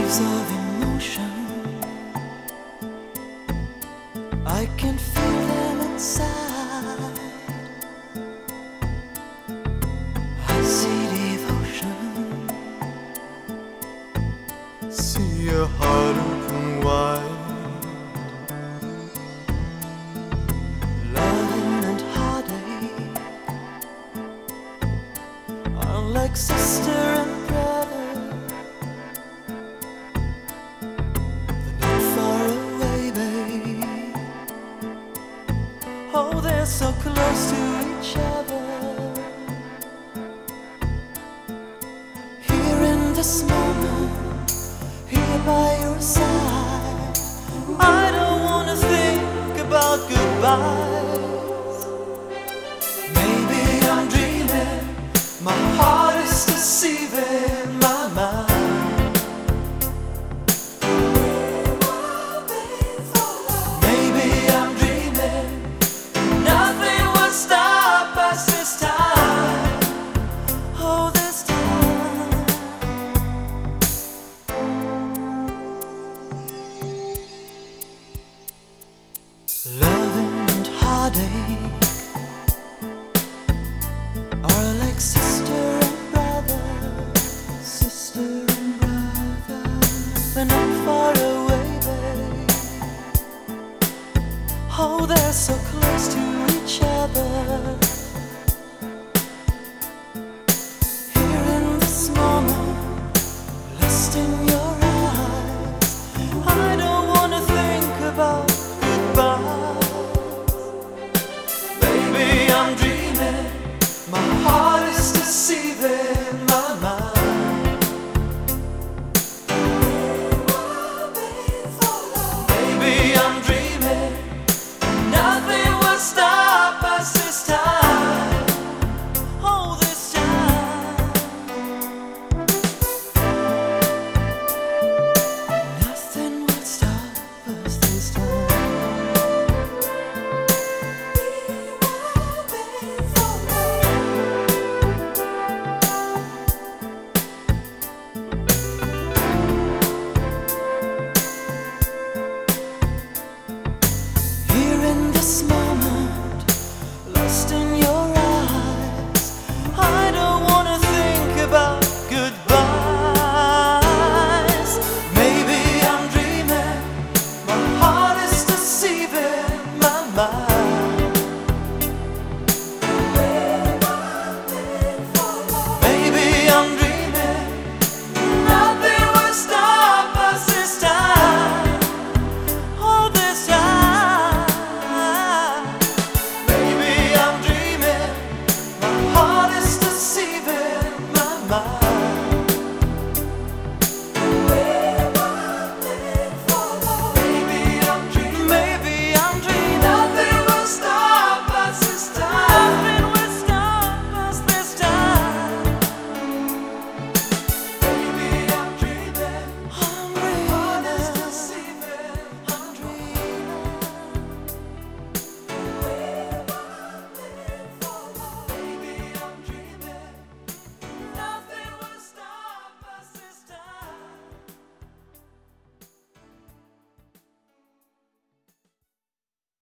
waves of emotion, I can feel them inside. I see devotion, see your heart open wide. loving and heartache are like sister and brother. They're not far away, babe. Oh, they're so close to each other. Here in this moment, here by your side, I don't wanna think about goodbyes. Maybe I'm dreaming, my heart is deceiving my mind. Maybe I'm dreaming, nothing will stop us this time. Oh, this time. Loving and heartache are like sister and brother, sister and brother. They're not far away, babe. Oh, they're so close to each other. Here in this moment, lost in your eyes, I don't wanna think about goodbye. Baby, I'm dreaming, my heart is deceiving my mind. Baby, I'm dreaming, nothing will stop us this time. Oh, this time. Nothing will stop us this time. Here in this moment, lost in your eyes, I don't wanna think about goodbyes. Maybe I'm dreaming, my heart is deceiving my mind. Maybe I'm dreaming.